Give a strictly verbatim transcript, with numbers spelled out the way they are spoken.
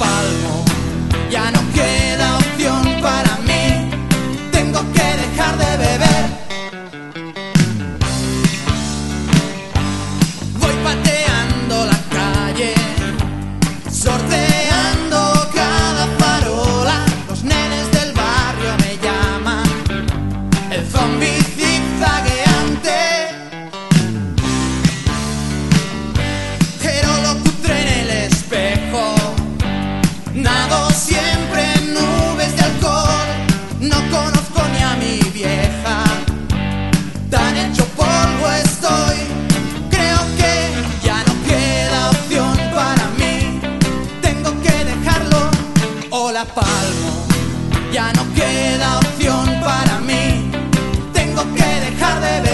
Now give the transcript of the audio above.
palmo, ya no queda opción para mí, tengo que dejar de beber. Voy pateando la calle, sorteando cada farola, los nenes del barrio me llaman el zombi zigzagueante. Pero lo cutre en el espejo, nado siempre en nubes de alcohol, no conozco ni a mi vieja, tan hecho polvo estoy. Creo que ya no queda opción para mí, tengo que dejarlo. Hola palmo, ya no queda opción para mí, tengo que dejar de beber.